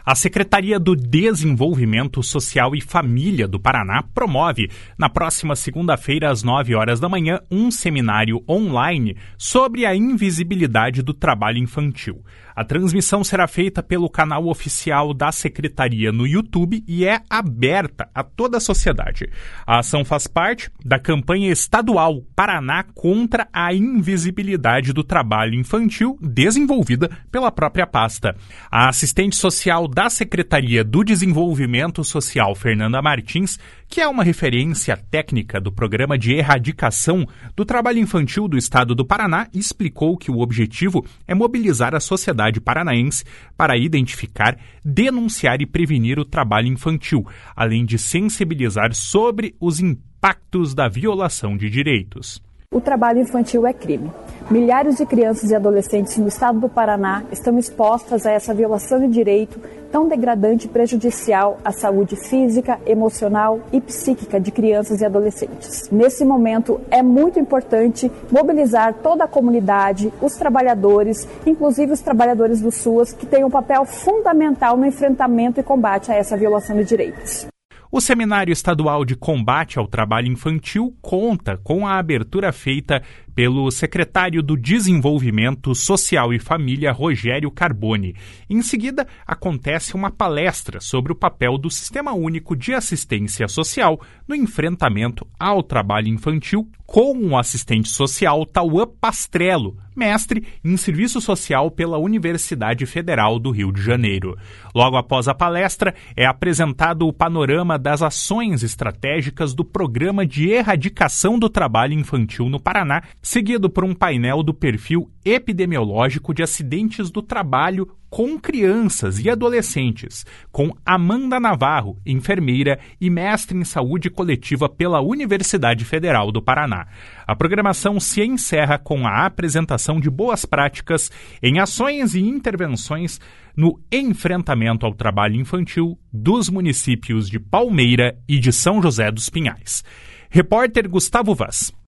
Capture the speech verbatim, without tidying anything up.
A Secretaria do Desenvolvimento Social e Família do Paraná promove, na próxima segunda-feira, às nove horas da manhã, um seminário online sobre a invisibilidade do trabalho infantil. A transmissão será feita pelo canal oficial da Secretaria no YouTube e é aberta a toda a sociedade. A ação faz parte da campanha estadual Paraná contra a invisibilidade do trabalho infantil, desenvolvida pela própria pasta. A assistente social da Secretaria do Desenvolvimento Social, Fernanda Martins, que é uma referência técnica do Programa de Erradicação do Trabalho Infantil do Estado do Paraná, explicou que o objetivo é mobilizar a sociedade paranaense para identificar, denunciar e prevenir o trabalho infantil, além de sensibilizar sobre os impactos da violação de direitos. O trabalho infantil é crime. Milhares de crianças e adolescentes no estado do Paraná estão expostas a essa violação de direito tão degradante e prejudicial à saúde física, emocional e psíquica de crianças e adolescentes. Nesse momento, é muito importante mobilizar toda a comunidade, os trabalhadores, inclusive os trabalhadores do SUAS, que têm um papel fundamental no enfrentamento e combate a essa violação de direitos. O Seminário Estadual de Combate ao Trabalho Infantil conta com a abertura feita pelo secretário do Desenvolvimento Social e Família, Rogério Carboni. Em seguida, acontece uma palestra sobre o papel do Sistema Único de Assistência Social no enfrentamento ao trabalho infantil com o assistente social Tauan Pastrello, mestre em Serviço Social pela Universidade Federal do Rio de Janeiro. Logo após a palestra, é apresentado o panorama das ações estratégicas do Programa de Erradicação do Trabalho Infantil no Paraná, seguido por um painel do perfil epidemiológico de acidentes do trabalho com crianças e adolescentes, com Amanda Navarro, enfermeira e mestre em saúde coletiva pela Universidade Federal do Paraná. A programação se encerra com a apresentação de boas práticas em ações e intervenções no enfrentamento ao trabalho infantil dos municípios de Palmeira e de São José dos Pinhais. Repórter Gustavo Vaz.